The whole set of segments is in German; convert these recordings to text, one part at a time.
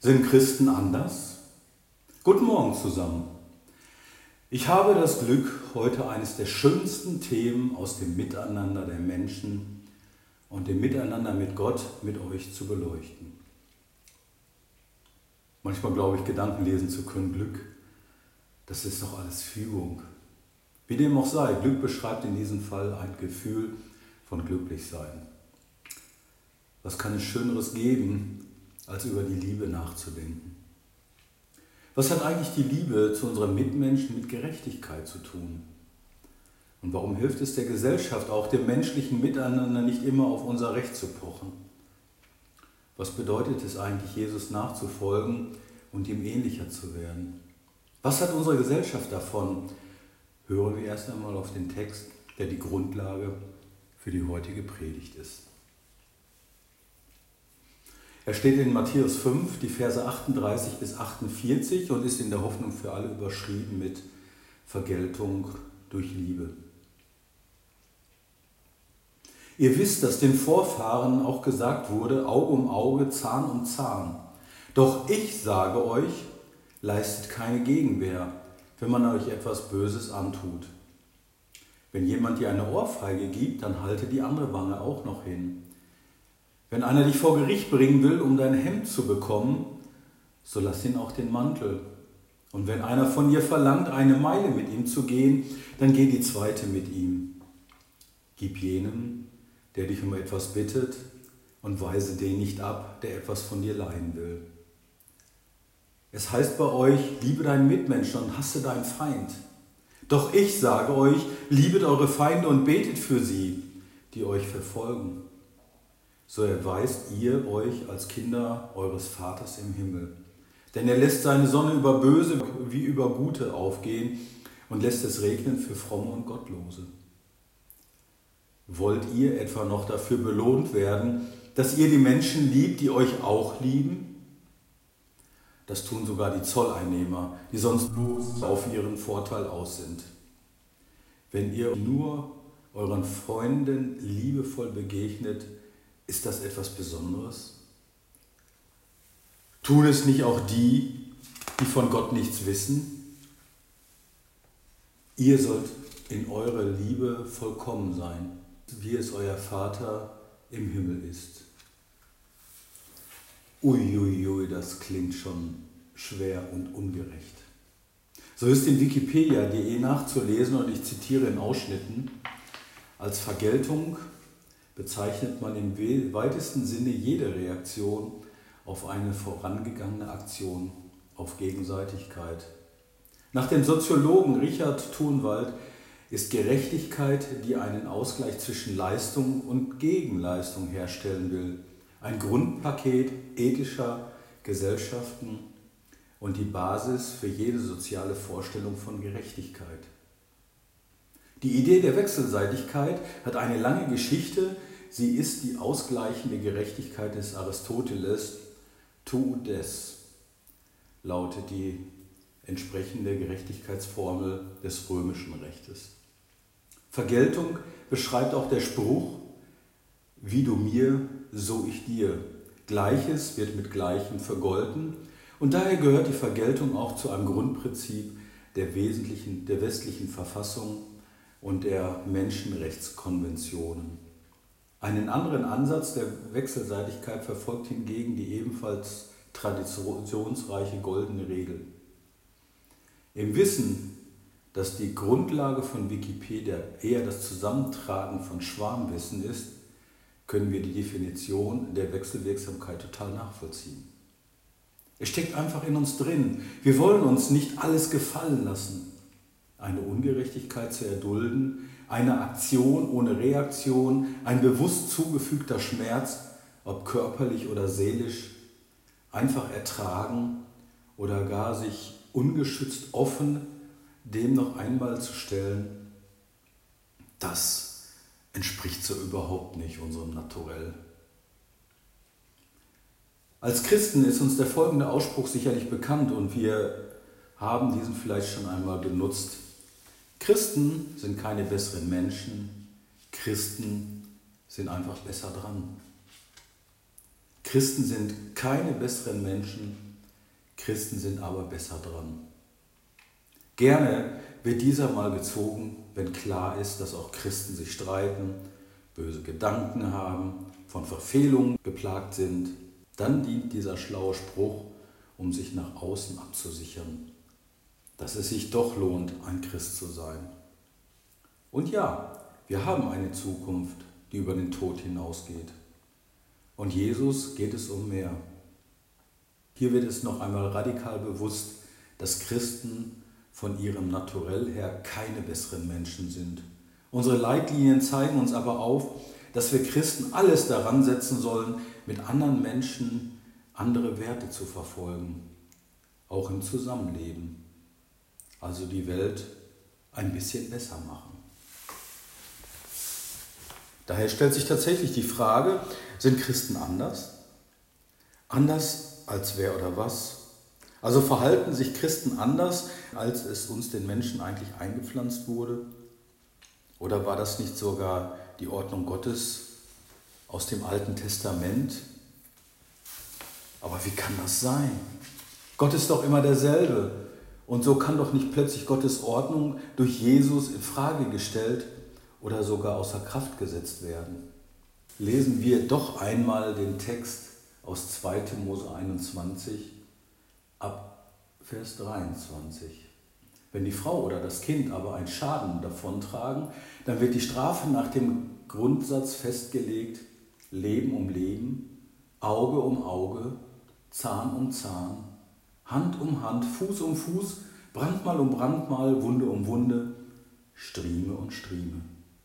Sind Christen anders? Guten Morgen zusammen. Ich habe das Glück, heute eines der schönsten Themen aus dem Miteinander der Menschen und dem Miteinander mit Gott mit euch zu beleuchten. Manchmal glaube ich, Gedanken lesen zu können, Glück, das ist doch alles Fügung. Wie dem auch sei, Glück beschreibt in diesem Fall ein Gefühl von Glücklichsein. Was kann es Schöneres geben, als über die Liebe nachzudenken? Was hat eigentlich die Liebe zu unseren Mitmenschen mit Gerechtigkeit zu tun? Und warum hilft es der Gesellschaft, auch dem menschlichen Miteinander, nicht immer auf unser Recht zu pochen? Was bedeutet es eigentlich, Jesus nachzufolgen und ihm ähnlicher zu werden? Was hat unsere Gesellschaft davon? Hören wir erst einmal auf den Text, der die Grundlage für die heutige Predigt ist. Er steht in Matthäus 5, die Verse 38 bis 48 und ist in der Hoffnung für alle überschrieben mit Vergeltung durch Liebe. Ihr wisst, dass den Vorfahren auch gesagt wurde, Auge um Auge, Zahn um Zahn. Doch ich sage euch, leistet keine Gegenwehr, wenn man euch etwas Böses antut. Wenn jemand dir eine Ohrfeige gibt, dann halte die andere Wange auch noch hin. Wenn einer dich vor Gericht bringen will, um dein Hemd zu bekommen, so lass ihn auch den Mantel. Und wenn einer von dir verlangt, eine Meile mit ihm zu gehen, dann geh die zweite mit ihm. Gib jenem, der dich um etwas bittet, und weise den nicht ab, der etwas von dir leihen will. Es heißt bei euch, liebe deinen Mitmenschen und hasse deinen Feind. Doch ich sage euch, liebet eure Feinde und betet für sie, die euch verfolgen. So erweist ihr euch als Kinder eures Vaters im Himmel. Denn er lässt seine Sonne über Böse wie über Gute aufgehen und lässt es regnen für Fromme und Gottlose. Wollt ihr etwa noch dafür belohnt werden, dass ihr die Menschen liebt, die euch auch lieben? Das tun sogar die Zolleinnehmer, die sonst bloß auf ihren Vorteil aus sind. Wenn ihr nur euren Freunden liebevoll begegnet, ist das etwas Besonderes? Tun es nicht auch die, die von Gott nichts wissen? Ihr sollt in eurer Liebe vollkommen sein, wie es euer Vater im Himmel ist. Uiuiui, das klingt schon schwer und ungerecht. So ist in Wikipedia.de nachzulesen, und ich zitiere in Ausschnitten: Als Vergeltung bezeichnet man im weitesten Sinne jede Reaktion auf eine vorangegangene Aktion, auf Gegenseitigkeit. Nach dem Soziologen Richard Thunwald ist Gerechtigkeit, die einen Ausgleich zwischen Leistung und Gegenleistung herstellen will, ein Grundpaket ethischer Gesellschaften und die Basis für jede soziale Vorstellung von Gerechtigkeit. Die Idee der Wechselseitigkeit hat eine lange Geschichte. Sie ist die ausgleichende Gerechtigkeit des Aristoteles. Tu des lautet die entsprechende Gerechtigkeitsformel des römischen Rechtes. Vergeltung beschreibt auch der Spruch, wie du mir, so ich dir. Gleiches wird mit Gleichem vergolten, und daher gehört die Vergeltung auch zu einem Grundprinzip der westlichen Verfassung und der Menschenrechtskonventionen. Einen anderen Ansatz der Wechselseitigkeit verfolgt hingegen die ebenfalls traditionsreiche goldene Regel. Im Wissen, dass die Grundlage von Wikipedia eher das Zusammentragen von Schwarmwissen ist, können wir die Definition der Wechselwirksamkeit total nachvollziehen. Es steckt einfach in uns drin. Wir wollen uns nicht alles gefallen lassen. Eine Ungerechtigkeit zu erdulden, eine Aktion ohne Reaktion, ein bewusst zugefügter Schmerz, ob körperlich oder seelisch, einfach ertragen oder gar sich ungeschützt offen dem noch einmal zu stellen, das entspricht so überhaupt nicht unserem Naturell. Als Christen ist uns der folgende Ausspruch sicherlich bekannt und wir haben diesen vielleicht schon einmal benutzt. Christen sind keine besseren Menschen, Christen sind einfach besser dran. Christen sind keine besseren Menschen, Christen sind aber besser dran. Gerne wird dieser mal gezogen, wenn klar ist, dass auch Christen sich streiten, böse Gedanken haben, von Verfehlungen geplagt sind. Dann dient dieser schlaue Spruch, um sich nach außen abzusichern, dass es sich doch lohnt, ein Christ zu sein. Und ja, wir haben eine Zukunft, die über den Tod hinausgeht. Und Jesus geht es um mehr. Hier wird es noch einmal radikal bewusst, dass Christen von ihrem Naturell her keine besseren Menschen sind. Unsere Leitlinien zeigen uns aber auf, dass wir Christen alles daran setzen sollen, mit anderen Menschen andere Werte zu verfolgen, auch im Zusammenleben. Also die Welt ein bisschen besser machen. Daher stellt sich tatsächlich die Frage, sind Christen anders? Anders als wer oder was? Also verhalten sich Christen anders, als es uns den Menschen eigentlich eingepflanzt wurde? Oder war das nicht sogar die Ordnung Gottes aus dem Alten Testament? Aber wie kann das sein? Gott ist doch immer derselbe. Und so kann doch nicht plötzlich Gottes Ordnung durch Jesus in Frage gestellt oder sogar außer Kraft gesetzt werden. Lesen wir doch einmal den Text aus 2. Mose 21 ab Vers 23. Wenn die Frau oder das Kind aber einen Schaden davontragen, dann wird die Strafe nach dem Grundsatz festgelegt, Leben um Leben, Auge um Auge, Zahn um Zahn, Hand um Hand, Fuß um Fuß, Brandmal um Brandmal, Wunde um Wunde, Strieme um Strieme.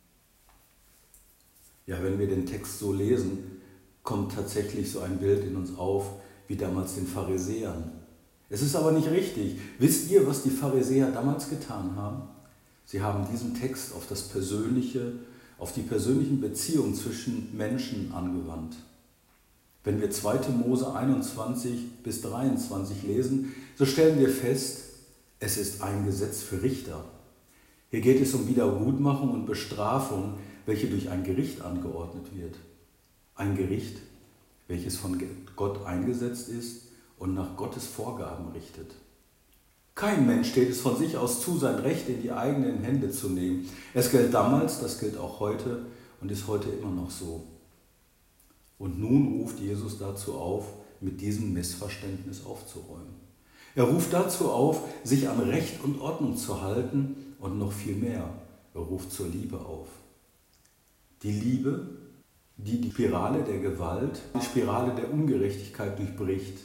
Ja, wenn wir den Text so lesen, kommt tatsächlich so ein Bild in uns auf, wie damals den Pharisäern. Es ist aber nicht richtig. Wisst ihr, was die Pharisäer damals getan haben? Sie haben diesen Text auf das Persönliche, auf die persönlichen Beziehungen zwischen Menschen angewandt. Wenn wir 2. Mose 21 bis 23 lesen, so stellen wir fest, es ist ein Gesetz für Richter. Hier geht es um Wiedergutmachung und Bestrafung, welche durch ein Gericht angeordnet wird. Ein Gericht, welches von Gott eingesetzt ist und nach Gottes Vorgaben richtet. Kein Mensch steht es von sich aus zu, sein Recht in die eigenen Hände zu nehmen. Es gilt damals, das gilt auch heute und ist heute immer noch so. Und nun ruft Jesus dazu auf, mit diesem Missverständnis aufzuräumen. Er ruft dazu auf, sich an Recht und Ordnung zu halten und noch viel mehr, er ruft zur Liebe auf. Die Liebe, die die Spirale der Gewalt, die Spirale der Ungerechtigkeit durchbricht.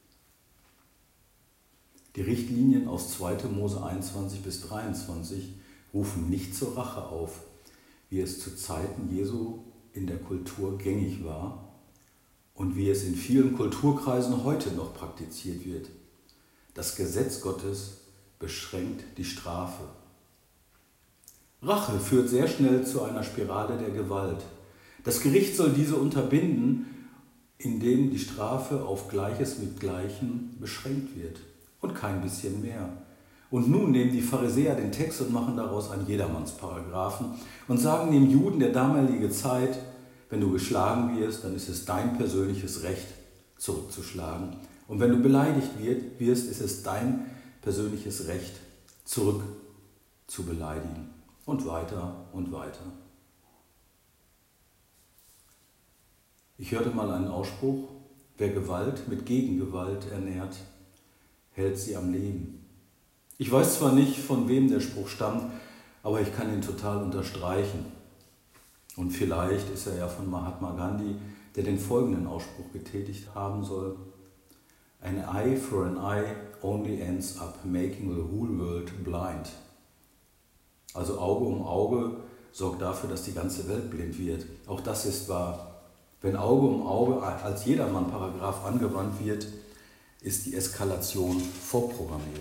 Die Richtlinien aus 2. Mose 21 bis 23 rufen nicht zur Rache auf, wie es zu Zeiten Jesu in der Kultur gängig war und wie es in vielen Kulturkreisen heute noch praktiziert wird. Das Gesetz Gottes beschränkt die Strafe. Rache führt sehr schnell zu einer Spirale der Gewalt. Das Gericht soll diese unterbinden, indem die Strafe auf Gleiches mit Gleichem beschränkt wird und kein bisschen mehr. Und nun nehmen die Pharisäer den Text und machen daraus einen Jedermannsparagraphen und sagen dem Juden der damaligen Zeit, wenn du geschlagen wirst, dann ist es dein persönliches Recht, zurückzuschlagen. Und wenn du beleidigt wirst, ist es dein persönliches Recht, zurück zu beleidigen. Und weiter und weiter. Ich hörte mal einen Ausspruch, wer Gewalt mit Gegengewalt ernährt, hält sie am Leben. Ich weiß zwar nicht, von wem der Spruch stammt, aber ich kann ihn total unterstreichen. Und vielleicht ist er ja von Mahatma Gandhi, der den folgenden Ausspruch getätigt haben soll. An eye for an eye only ends up making the whole world blind. Also Auge um Auge sorgt dafür, dass die ganze Welt blind wird. Auch das ist wahr. Wenn Auge um Auge als Jedermann-Paragraph angewandt wird, ist die Eskalation vorprogrammiert.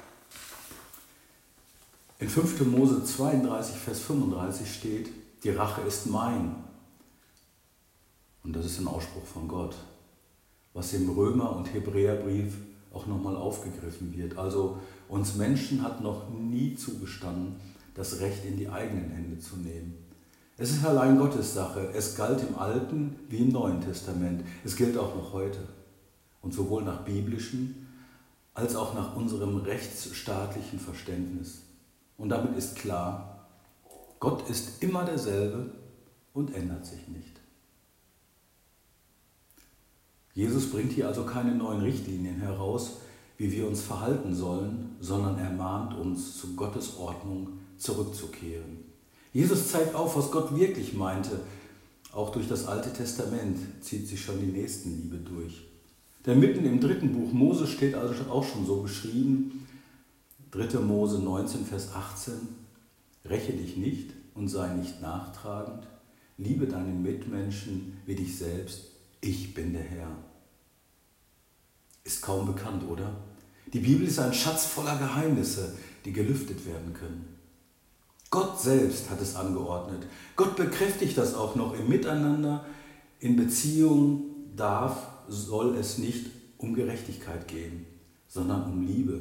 In 5. Mose 32, Vers 35 steht, die Rache ist mein. Und das ist ein Ausspruch von Gott, was im Römer- und Hebräerbrief auch nochmal aufgegriffen wird. Also uns Menschen hat noch nie zugestanden, das Recht in die eigenen Hände zu nehmen. Es ist allein Gottes Sache. Es galt im Alten wie im Neuen Testament. Es gilt auch noch heute. Und sowohl nach biblischen als auch nach unserem rechtsstaatlichen Verständnis. Und damit ist klar, Gott ist immer derselbe und ändert sich nicht. Jesus bringt hier also keine neuen Richtlinien heraus, wie wir uns verhalten sollen, sondern er mahnt uns, zu Gottes Ordnung zurückzukehren. Jesus zeigt auf, was Gott wirklich meinte. Auch durch das Alte Testament zieht sich schon die Nächstenliebe durch. Denn mitten im 3. Buch Mose steht also auch schon so geschrieben, 3. Mose 19, Vers 18, räche dich nicht und sei nicht nachtragend, liebe deinen Mitmenschen wie dich selbst, ich bin der Herr. Ist kaum bekannt, oder? Die Bibel ist ein Schatz voller Geheimnisse, die gelüftet werden können. Gott selbst hat es angeordnet. Gott bekräftigt das auch noch im Miteinander. In Beziehung soll es nicht um Gerechtigkeit gehen, sondern um Liebe.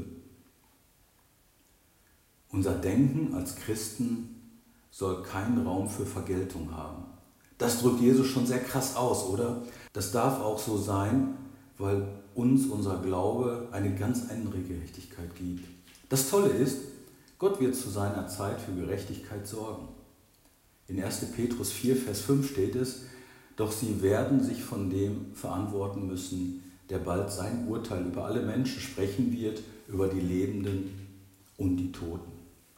Unser Denken als Christen soll keinen Raum für Vergeltung haben. Das drückt Jesus schon sehr krass aus, oder? Das darf auch so sein, weil uns unser Glaube eine ganz andere Gerechtigkeit gibt. Das Tolle ist, Gott wird zu seiner Zeit für Gerechtigkeit sorgen. In 1. Petrus 4, Vers 5 steht es, doch sie werden sich von dem verantworten müssen, der bald sein Urteil über alle Menschen sprechen wird, über die Lebenden und die Toten.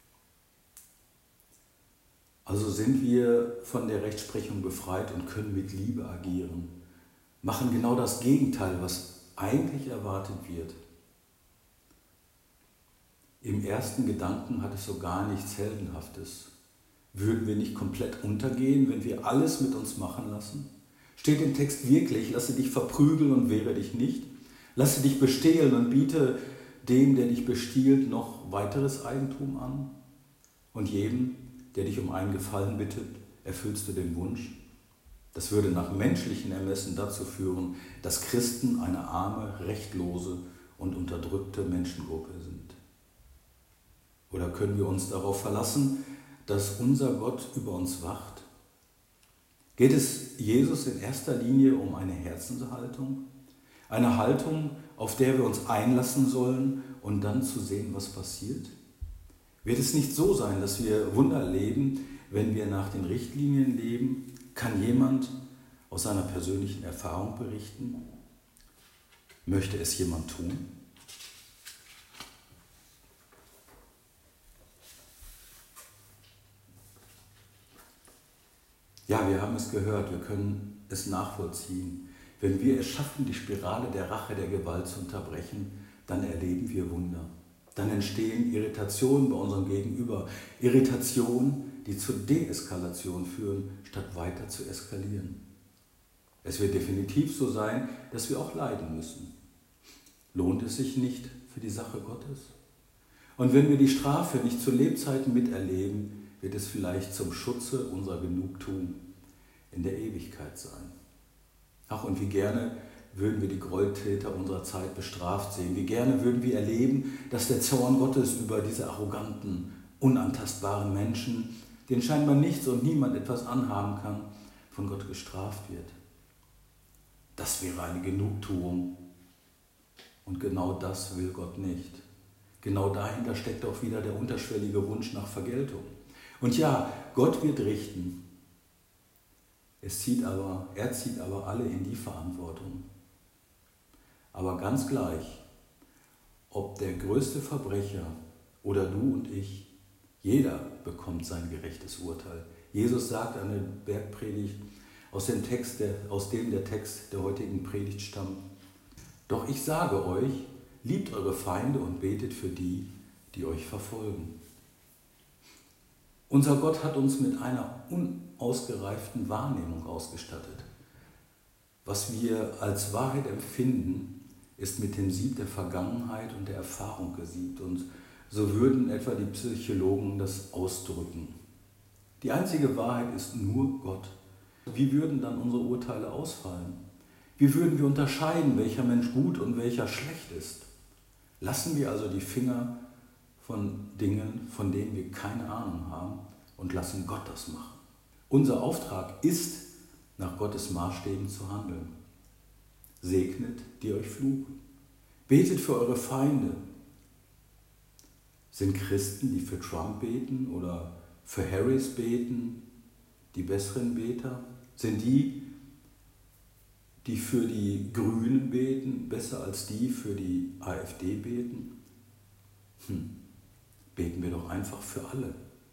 Also sind wir von der Rechtsprechung befreit und können mit Liebe agieren, machen genau das Gegenteil, was eigentlich erwartet wird. Im ersten Gedanken hat es so gar nichts Heldenhaftes. Würden wir nicht komplett untergehen, wenn wir alles mit uns machen lassen? Steht im Text wirklich, lasse dich verprügeln und wehre dich nicht? Lasse dich bestehlen und biete dem, der dich bestiehlt, noch weiteres Eigentum an? Und jedem, der dich um einen Gefallen bittet, erfüllst du den Wunsch? Das würde nach menschlichen Ermessen dazu führen, dass Christen eine arme, rechtlose und unterdrückte Menschengruppe sind. Oder können wir uns darauf verlassen, dass unser Gott über uns wacht? Geht es Jesus in erster Linie um eine Herzenshaltung? Eine Haltung, auf der wir uns einlassen sollen und dann zu sehen, was passiert? Wird es nicht so sein, dass wir Wunder erleben, wenn wir nach den Richtlinien leben? Kann jemand aus seiner persönlichen Erfahrung berichten? Möchte es jemand tun? Ja, wir haben es gehört, wir können es nachvollziehen. Wenn wir es schaffen, die Spirale der Rache, der Gewalt zu unterbrechen, dann erleben wir Wunder. Dann entstehen Irritationen bei unserem Gegenüber. Irritationen, die zur Deeskalation führen, statt weiter zu eskalieren. Es wird definitiv so sein, dass wir auch leiden müssen. Lohnt es sich nicht für die Sache Gottes? Und wenn wir die Strafe nicht zu Lebzeiten miterleben, wird es vielleicht zum Schutze unserer Genugtuung in der Ewigkeit sein. Ach, und wie gerne würden wir die Gräueltäter unserer Zeit bestraft sehen. Wie gerne würden wir erleben, dass der Zorn Gottes über diese arroganten, unantastbaren Menschen, denen scheinbar nichts und niemand etwas anhaben kann, von Gott gestraft wird. Das wäre eine Genugtuung. Und genau das will Gott nicht. Genau dahinter steckt auch wieder der unterschwellige Wunsch nach Vergeltung. Und ja, Gott wird richten. Er zieht aber alle in die Verantwortung. Aber ganz gleich, ob der größte Verbrecher oder du und ich, jeder bekommt sein gerechtes Urteil. Jesus sagt an der Bergpredigt, aus dem der Text der heutigen Predigt stammt, doch ich sage euch, liebt eure Feinde und betet für die, die euch verfolgen. Unser Gott hat uns mit einer unausgereiften Wahrnehmung ausgestattet. Was wir als Wahrheit empfinden, ist mit dem Sieb der Vergangenheit und der Erfahrung gesiebt. Und so würden etwa die Psychologen das ausdrücken. Die einzige Wahrheit ist nur Gott. Wie würden dann unsere Urteile ausfallen? Wie würden wir unterscheiden, welcher Mensch gut und welcher schlecht ist? Lassen wir also die Finger von Dingen, von denen wir keine Ahnung haben, und lassen Gott das machen. Unser Auftrag ist, nach Gottes Maßstäben zu handeln. Segnet, die euch fluchen. Betet für eure Feinde. Sind Christen, die für Trump beten oder für Harris beten, die besseren Beter? Sind die, die für die Grünen beten, besser als die für die AfD beten? Beten wir doch einfach für alle.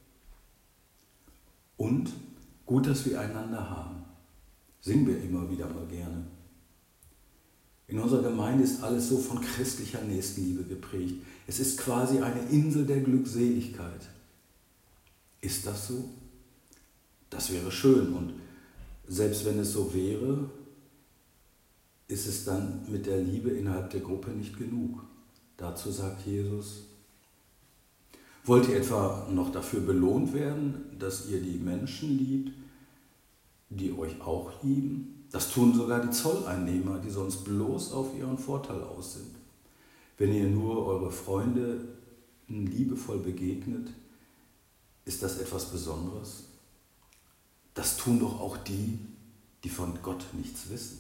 Und gut, dass wir einander haben. Singen wir immer wieder mal gerne. In unserer Gemeinde ist alles so von christlicher Nächstenliebe geprägt. Es ist quasi eine Insel der Glückseligkeit. Ist das so? Das wäre schön. Und selbst wenn es so wäre, ist es dann mit der Liebe innerhalb der Gruppe nicht genug. Dazu sagt Jesus: Wollt ihr etwa noch dafür belohnt werden, dass ihr die Menschen liebt, die euch auch lieben? Das tun sogar die Zolleinnehmer, die sonst bloß auf ihren Vorteil aus sind. Wenn ihr nur eure Freunde liebevoll begegnet, ist das etwas Besonderes? Das tun doch auch die, die von Gott nichts wissen.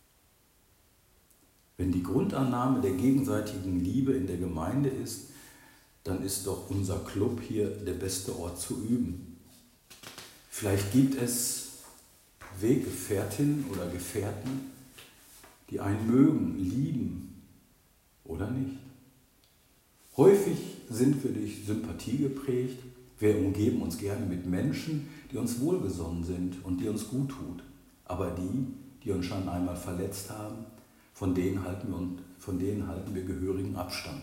Wenn die Grundannahme der gegenseitigen Liebe in der Gemeinde ist, dann ist doch unser Club hier der beste Ort zu üben. Vielleicht gibt es Weggefährtinnen oder Gefährten, die einen mögen, lieben oder nicht. Häufig sind wir durch Sympathie geprägt. Wir umgeben uns gerne mit Menschen, die uns wohlgesonnen sind und die uns gut tun. Aber die uns schon einmal verletzt haben, von denen halten wir gehörigen Abstand.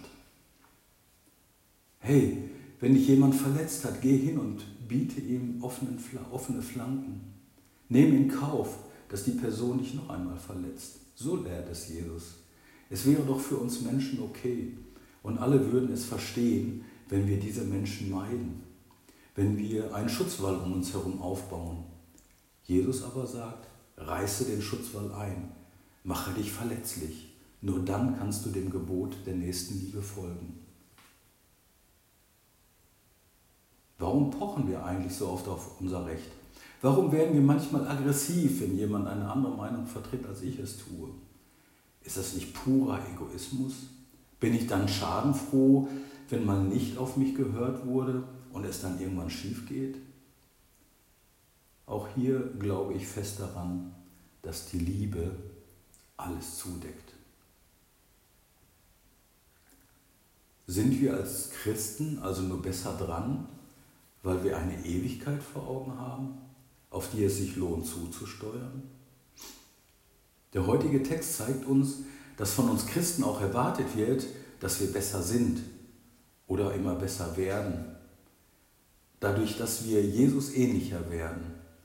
Hey, wenn dich jemand verletzt hat, geh hin und biete ihm offene Flanken. Nimm in Kauf, dass die Person dich noch einmal verletzt. So lehrt es Jesus. Es wäre doch für uns Menschen okay und alle würden es verstehen, wenn wir diese Menschen meiden, wenn wir einen Schutzwall um uns herum aufbauen. Jesus aber sagt: Reiße den Schutzwall ein, mache dich verletzlich. Nur dann kannst du dem Gebot der Nächstenliebe folgen. Warum pochen wir eigentlich so oft auf unser Recht? Warum werden wir manchmal aggressiv, wenn jemand eine andere Meinung vertritt, als ich es tue? Ist das nicht purer Egoismus? Bin ich dann schadenfroh, wenn mal nicht auf mich gehört wurde und es dann irgendwann schief geht? Auch hier glaube ich fest daran, dass die Liebe alles zudeckt. Sind wir als Christen also nur besser dran, weil wir eine Ewigkeit vor Augen haben, auf die es sich lohnt zuzusteuern? Der heutige Text zeigt uns, dass von uns Christen auch erwartet wird, dass wir besser sind oder immer besser werden, dadurch, dass wir Jesus ähnlicher werden.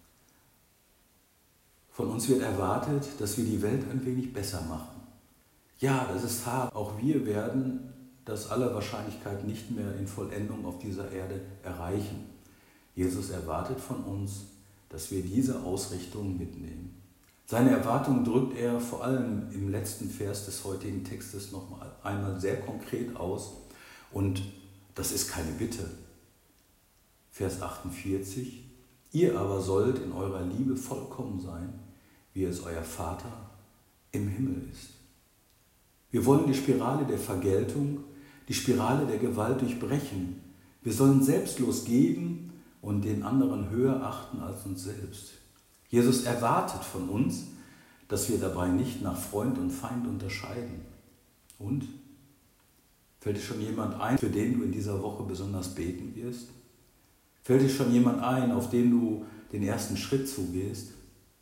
Von uns wird erwartet, dass wir die Welt ein wenig besser machen. Ja, das ist hart. Auch wir werden das aller Wahrscheinlichkeit nicht mehr in Vollendung auf dieser Erde erreichen. Jesus erwartet von uns, dass wir diese Ausrichtung mitnehmen. Seine Erwartung drückt er vor allem im letzten Vers des heutigen Textes noch einmal sehr konkret aus. Und das ist keine Bitte. Vers 48: Ihr aber sollt in eurer Liebe vollkommen sein, wie es euer Vater im Himmel ist. Wir wollen die Spirale der Vergeltung, die Spirale der Gewalt durchbrechen. Wir sollen selbstlos geben und den anderen höher achten als uns selbst. Jesus erwartet von uns, dass wir dabei nicht nach Freund und Feind unterscheiden. Und? Fällt dir schon jemand ein, für den du in dieser Woche besonders beten wirst? Fällt dir schon jemand ein, auf den du den ersten Schritt zugehst?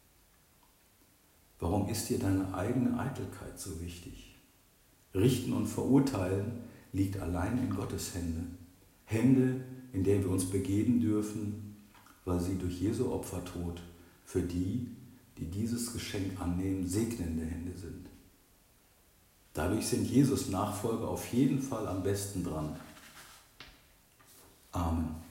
Warum ist dir deine eigene Eitelkeit so wichtig? Richten und Verurteilen liegt allein in Gottes Hände. Hände, in der wir uns begeben dürfen, weil sie durch Jesu Opfertod für die, die dieses Geschenk annehmen, segnende Hände sind. Dadurch sind Jesus Nachfolger auf jeden Fall am besten dran. Amen.